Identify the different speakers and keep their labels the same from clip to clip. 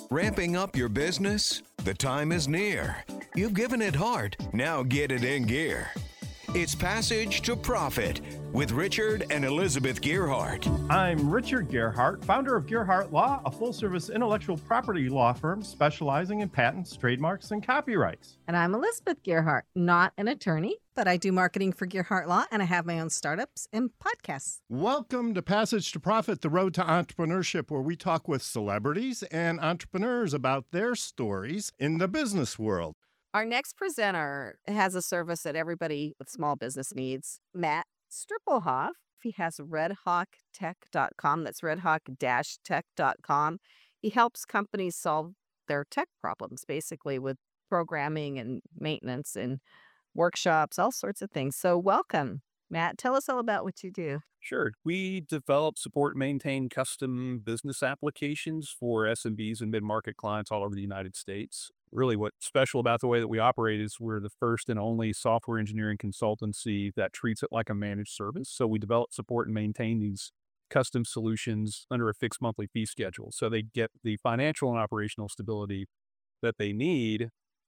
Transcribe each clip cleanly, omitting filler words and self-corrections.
Speaker 1: Ramping up your business? The time is near. You've given it heart, now get it in gear. It's Passage to Profit with Richard and Elizabeth Gearhart.
Speaker 2: I'm Richard Gearhart, founder of Gearhart Law, a full-service intellectual property law firm specializing in patents, trademarks, and copyrights.
Speaker 3: And I'm Elizabeth Gearhart, not an attorney, but I do marketing for Gearhart Law, and I have my own startups and podcasts.
Speaker 2: Welcome to Passage to Profit, the road to entrepreneurship, where we talk with celebrities and entrepreneurs about their stories in the business world.
Speaker 3: Our next presenter has a service that everybody with small business needs. Matt Strippelhoff. He has redhawktech.com. That's redhawk-tech.com. He helps companies solve their tech problems, basically with programming and maintenance and workshops, all sorts of things. So welcome, Matt. Tell us all about what you do.
Speaker 4: Sure. We develop, support, and maintain custom business applications for SMBs and mid-market clients all over the United States. Really what's special about the way that we operate is we're the first and only software engineering consultancy that treats it like a managed service. So we develop, support, and maintain these custom solutions under a fixed monthly fee schedule. So they get the financial and operational stability that they need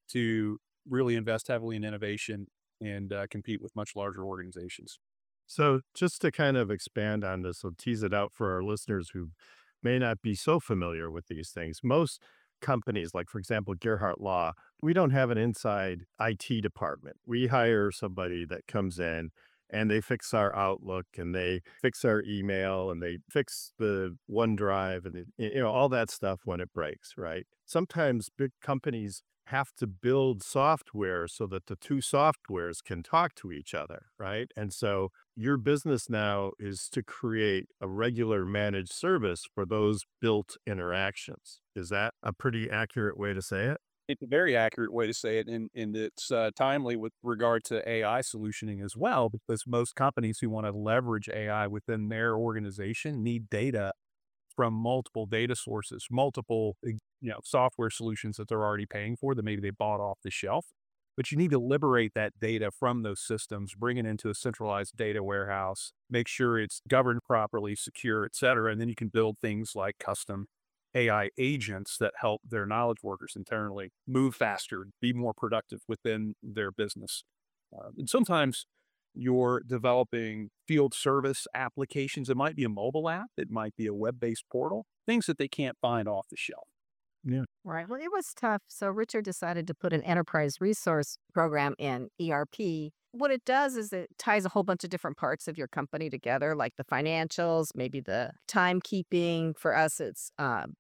Speaker 4: to really invest heavily in innovation and compete with much larger organizations.
Speaker 2: So just to kind of expand on this, I'll tease it out for our listeners who may not be so familiar with these things. Most companies, like for example, Gearhart Law, we don't have an inside IT department. We hire somebody that comes in and they fix our Outlook and they fix our email and they fix the OneDrive and all that stuff when it breaks, right? Sometimes big companies have to build software so that the two softwares can talk to each other, right? And so your business now is to create a regular managed service for those built interactions. Is that a pretty accurate way to say it?
Speaker 4: It's a very accurate way to say it, and it's timely with regard to AI solutioning as well, because most companies who want to leverage AI within their organization need data from multiple data sources, multiple software solutions that they're already paying for that maybe they bought off the shelf. But you need to liberate that data from those systems, bring it into a centralized data warehouse, make sure it's governed properly, secure, et cetera. And then you can build things like custom AI agents that help their knowledge workers internally move faster, be more productive within their business. And sometimes you're developing field service applications. It might be a mobile app. It might be a web-based portal, things that they can't find off the shelf.
Speaker 2: Yeah.
Speaker 3: Right. Well, it was tough. So Richard decided to put an enterprise resource program in ERP. What it does is it ties a whole bunch of different parts of your company together, like the financials, maybe the timekeeping. For us, it's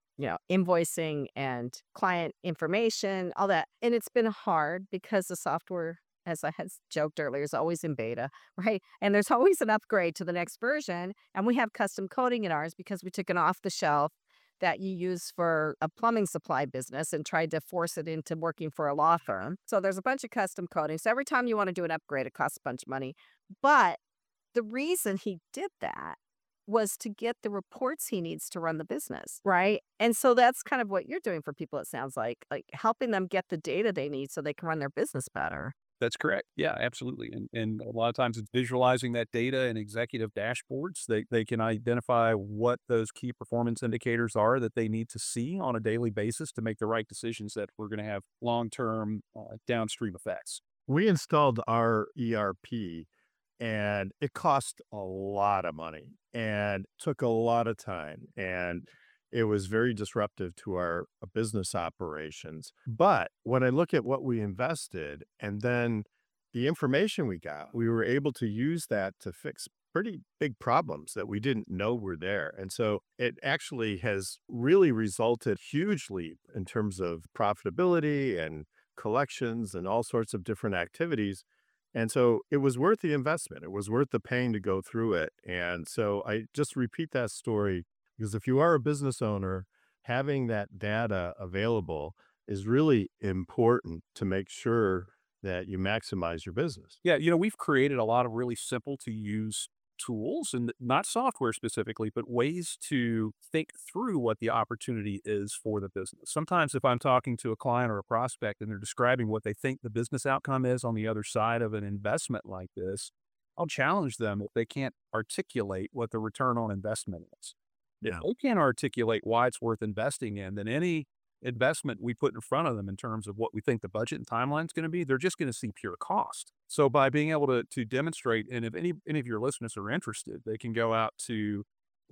Speaker 3: invoicing and client information, all that. And it's been hard because the software, as I had joked earlier, is always in beta, right? And there's always an upgrade to the next version. And we have custom coding in ours because we took an off the shelf that you use for a plumbing supply business and tried to force it into working for a law firm. So there's a bunch of custom coding. So every time you want to do an upgrade, it costs a bunch of money. But the reason he did that was to get the reports he needs to run the business, right? And so that's kind of what you're doing for people, it sounds like helping them get the data they need so they can run their business better.
Speaker 4: That's correct. Yeah, absolutely. And a lot of times it's visualizing that data in executive dashboards. They can identify what those key performance indicators are that they need to see on a daily basis to make the right decisions that we're going to have long-term downstream effects.
Speaker 2: We installed our ERP and it cost a lot of money and took a lot of time. And it was very disruptive to our business operations. But when I look at what we invested and then the information we got, we were able to use that to fix pretty big problems that we didn't know were there. And so it actually has really resulted hugely in terms of profitability and collections and all sorts of different activities. And so it was worth the investment. It was worth the pain to go through it. And so I just repeat that story because if you are a business owner, having that data available is really important to make sure that you maximize your business.
Speaker 4: Yeah, we've created a lot of really simple to use tools, and not software specifically, but ways to think through what the opportunity is for the business. Sometimes if I'm talking to a client or a prospect and they're describing what they think the business outcome is on the other side of an investment like this, I'll challenge them if they can't articulate what the return on investment is.
Speaker 2: Yeah.
Speaker 4: If they can't articulate why it's worth investing in, then any investment we put in front of them in terms of what we think the budget and timeline is going to be, they're just going to see pure cost. So by being able to demonstrate, and if any of your listeners are interested, they can go out to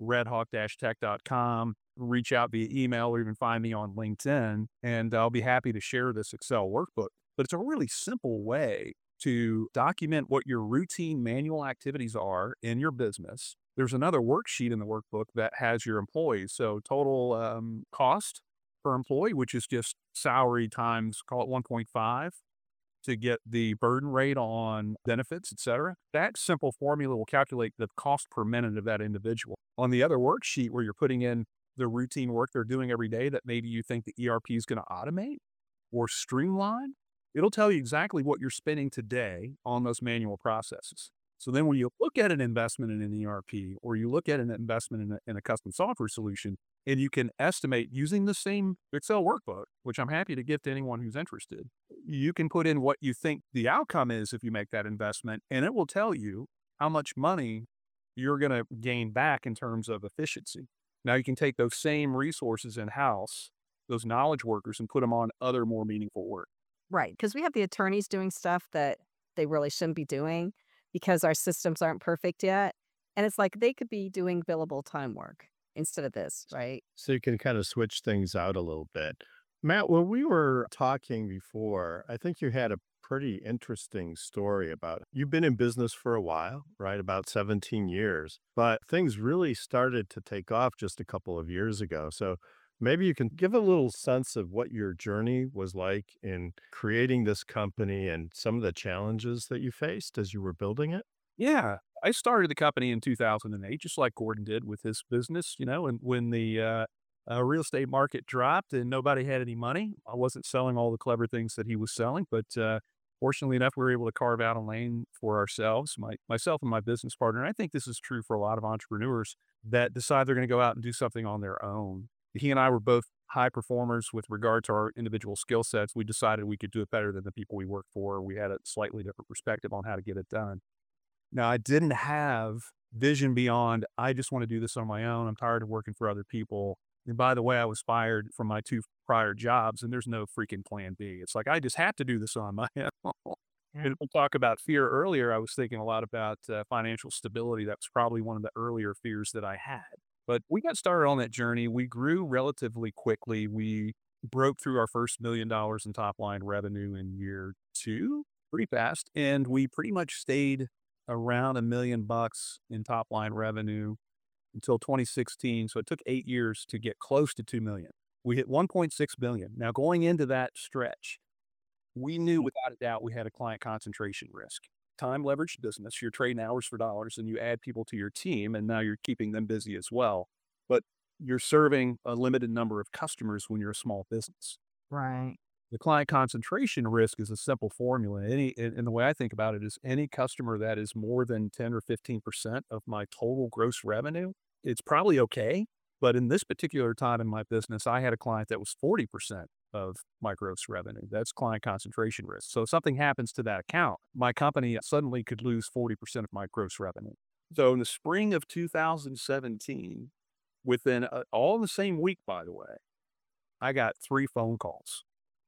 Speaker 4: redhawk-tech.com, reach out via email, or even find me on LinkedIn, and I'll be happy to share this Excel workbook. But it's a really simple way to document what your routine manual activities are in your business. There's another worksheet in the workbook that has your employees. So total cost per employee, which is just salary times, call it 1.5 to get the burden rate on benefits, et cetera. That simple formula will calculate the cost per minute of that individual. On the other worksheet where you're putting in the routine work they're doing every day that maybe you think the ERP is going to automate or streamline, it'll tell you exactly what you're spending today on those manual processes. So then when you look at an investment in an ERP, or you look at an investment in a custom software solution, and you can estimate using the same Excel workbook, which I'm happy to give to anyone who's interested, you can put in what you think the outcome is if you make that investment, and it will tell you how much money you're going to gain back in terms of efficiency. Now you can take those same resources in-house, those knowledge workers, and put them on other more meaningful work.
Speaker 3: Right. Because we have the attorneys doing stuff that they really shouldn't be doing because our systems aren't perfect yet. And it's like they could be doing billable time work instead of this, right?
Speaker 2: So you can kind of switch things out a little bit. Matt, when we were talking before, I think you had a pretty interesting story about you've been in business for a while, right? About 17 years, but things really started to take off just a couple of years ago. So maybe you can give a little sense of what your journey was like in creating this company and some of the challenges that you faced as you were building it.
Speaker 4: Yeah. I started the company in 2008, just like Gordon did with his business, and when the real estate market dropped and nobody had any money, I wasn't selling all the clever things that he was selling, but fortunately enough, we were able to carve out a lane for ourselves, myself and my business partner. And I think this is true for a lot of entrepreneurs that decide they're going to go out and do something on their own. He and I were both high performers with regard to our individual skill sets. We decided we could do it better than the people we worked for. We had a slightly different perspective on how to get it done. Now, I didn't have vision beyond, I just want to do this on my own. I'm tired of working for other people. And by the way, I was fired from my 2 prior jobs, and there's no freaking plan B. It's like, I just have to do this on my own. And we'll talk about fear earlier. I was thinking a lot about financial stability. That was probably one of the earlier fears that I had. But we got started on that journey. We grew relatively quickly. We broke through our first $1 million in top line revenue in year 2 pretty fast. And we pretty much stayed around $1 million in top line revenue until 2016. So it took 8 years to get close to 2 million. We hit 1.6 billion. Now going into that stretch, we knew without a doubt we had a client concentration risk. Time leveraged business, you're trading hours for dollars, and you add people to your team, and now you're keeping them busy as well. But you're serving a limited number of customers when you're a small business.
Speaker 3: Right.
Speaker 4: The client concentration risk is a simple formula. And the way I think about it is any customer that is more than 10 or 15% of my total gross revenue, it's probably okay. But in this particular time in my business, I had a client that was 40% of my gross revenue. That's client concentration risk. So if something happens to that account, my company suddenly could lose 40% of my gross revenue. So in the spring of 2017, within all in the same week, by the way, I got 3 phone calls.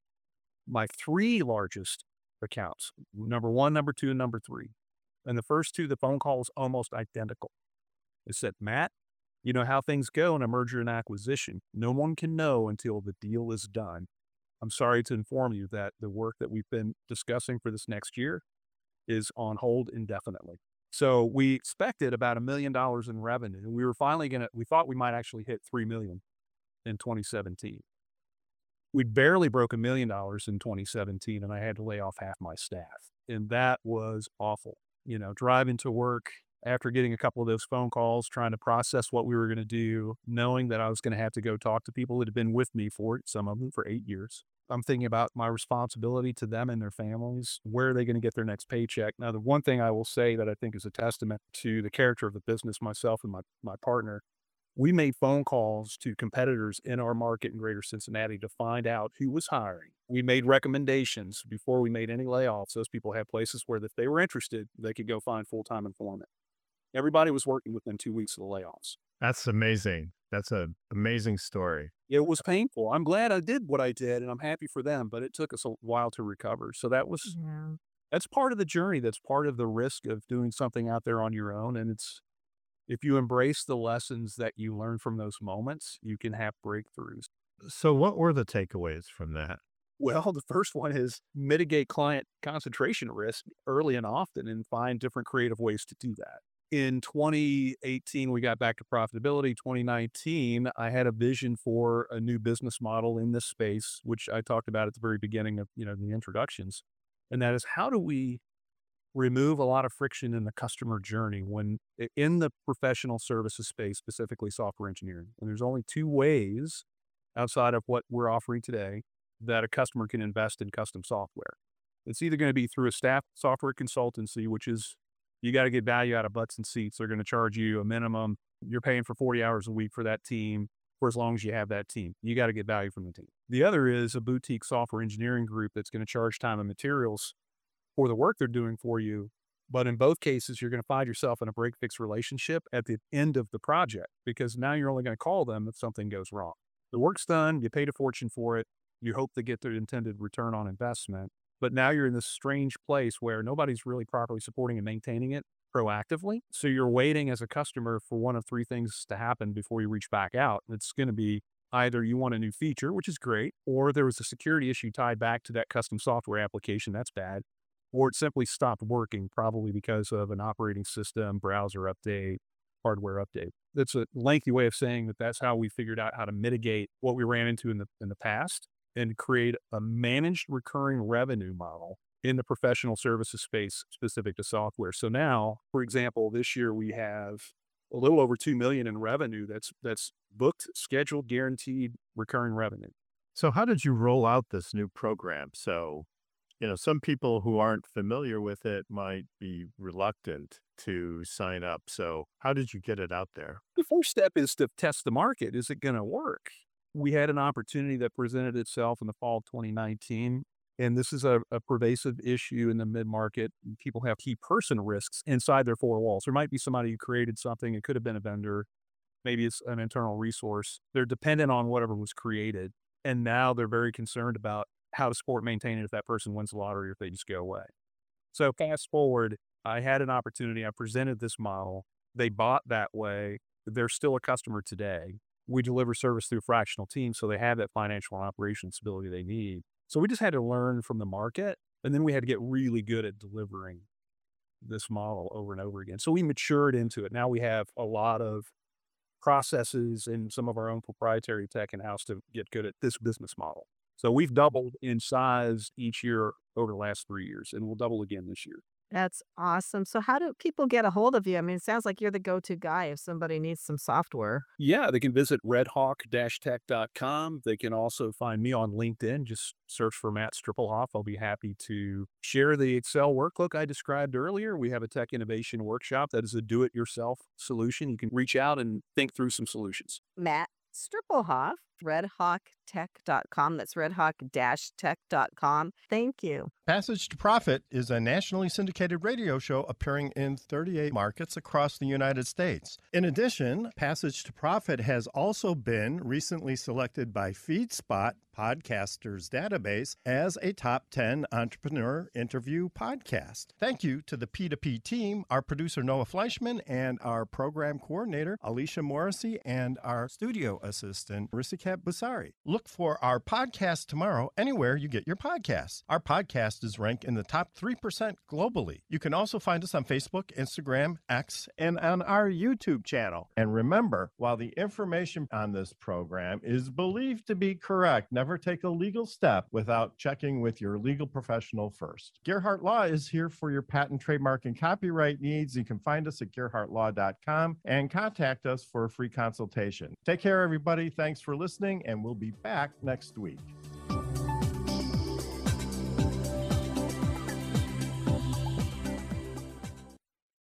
Speaker 4: My 3 largest accounts, number 1, number 2, and number 3. And the first 2, the phone call was almost identical. It said, Matt, you know how things go in a merger and acquisition. No one can know until the deal is done. I'm sorry to inform you that the work that we've been discussing for this next year is on hold indefinitely. So we expected about $1 million in revenue. We were finally we thought we might actually hit 3 million in 2017. We barely broke $1 million in 2017, and I had to lay off half my staff. And that was awful. Driving to work after getting a couple of those phone calls, trying to process what we were going to do, knowing that I was going to have to go talk to people that had been with me some of them for 8 years. I'm thinking about my responsibility to them and their families. Where are they going to get their next paycheck? Now, the one thing I will say that I think is a testament to the character of the business, myself and my partner, we made phone calls to competitors in our market in Greater Cincinnati to find out who was hiring. We made recommendations before we made any layoffs. Those people had places where if they were interested, they could go find full-time employment. Everybody was working within 2 weeks of the layoffs.
Speaker 2: That's amazing. That's an amazing story.
Speaker 4: It was painful. I'm glad I did what I did, and I'm happy for them, but it took us a while to recover. So
Speaker 3: Yeah.
Speaker 4: that's part of the journey. That's part of the risk of doing something out there on your own. And if you embrace the lessons that you learn from those moments, you can have breakthroughs.
Speaker 2: So what were the takeaways from that?
Speaker 4: Well, the first one is mitigate client concentration risk early and often and find different creative ways to do that. In 2018, we got back to profitability. 2019, I had a vision for a new business model in this space, which I talked about at the very beginning of, the introductions. And that is, how do we remove a lot of friction in the customer journey in the professional services space, specifically software engineering? And there's only two ways outside of what we're offering today that a customer can invest in custom software. It's either going to be through a staff software consultancy, which is you got to get value out of butts and seats. They're going to charge you a minimum. You're paying for 40 hours a week for that team for as long as you have that team. You got to get value from the team. The other is a boutique software engineering group that's going to charge time and materials for the work they're doing for you. But in both cases, you're going to find yourself in a break-fix relationship at the end of the project, because now you're only going to call them if something goes wrong. The work's done. You paid a fortune for it. You hope to get the intended return on investment. But now you're in this strange place where nobody's really properly supporting and maintaining it proactively. So you're waiting as a customer for one of three things to happen before you reach back out. It's going to be either you want a new feature, which is great, or there was a security issue tied back to that custom software application. That's bad. Or it simply stopped working, probably because of an operating system, browser update, hardware update. That's a lengthy way of saying that that's how we figured out how to mitigate what we ran into in the past and create a managed recurring revenue model in the professional services space specific to software. So now, for example, this year we have a little over 2 million in revenue that's booked, scheduled, guaranteed recurring revenue.
Speaker 2: So how did you roll out this new program? So, some people who aren't familiar with it might be reluctant to sign up. So how did you get it out there?
Speaker 4: The first step is to test the market. Is it going to work? We had an opportunity that presented itself in the fall of 2019. And this is a pervasive issue in the mid-market. People have key person risks inside their four walls. There might be somebody who created something. It could have been a vendor. Maybe it's an internal resource. They're dependent on whatever was created. And now they're very concerned about how to support and maintain it if that person wins the lottery or if they just go away. So fast forward, I had an opportunity. I presented this model. They bought that way. They're still a customer today. We deliver service through fractional teams, so they have that financial and operational stability they need. So we just had to learn from the market, and then we had to get really good at delivering this model over and over again. So we matured into it. Now we have a lot of processes and some of our own proprietary tech in-house to get good at this business model. So we've doubled in size each year over the last 3 years, and we'll double again this year.
Speaker 3: That's awesome. So how do people get a hold of you? I mean, it sounds like you're the go-to guy if somebody needs some software.
Speaker 4: Yeah, they can visit redhawk-tech.com. They can also find me on LinkedIn. Just search for Matt Strippelhoff. I'll be happy to share the Excel workbook I described earlier. We have a tech innovation workshop that is a do-it-yourself solution. You can reach out and think through some solutions.
Speaker 3: Matt Strippelhoff, redhawktech.com. That's redhawk-tech.com. Thank you.
Speaker 5: Passage to Profit is a nationally syndicated radio show appearing in 38 markets across the United States. In addition, Passage to Profit has also been recently selected by FeedSpot Podcasters Database as a top 10 entrepreneur interview podcast. Thank you to the P2P team, our producer Noah Fleischman, and our program coordinator Alicia Morrissey, and our studio assistant Risikat Busari. Look for our podcast tomorrow anywhere you get your podcasts. Our podcast is ranked in the top 3% globally. You can also find us on Facebook, Instagram, X, and on our YouTube channel. And remember, while the information on this program is believed to be correct, never take a legal step without checking with your legal professional first. Gerhardt Law is here for your patent, trademark, and copyright needs. You can find us at gerhardtlaw.com and contact us for a free consultation. Take care, everybody. Thanks for listening, and we'll be back next week.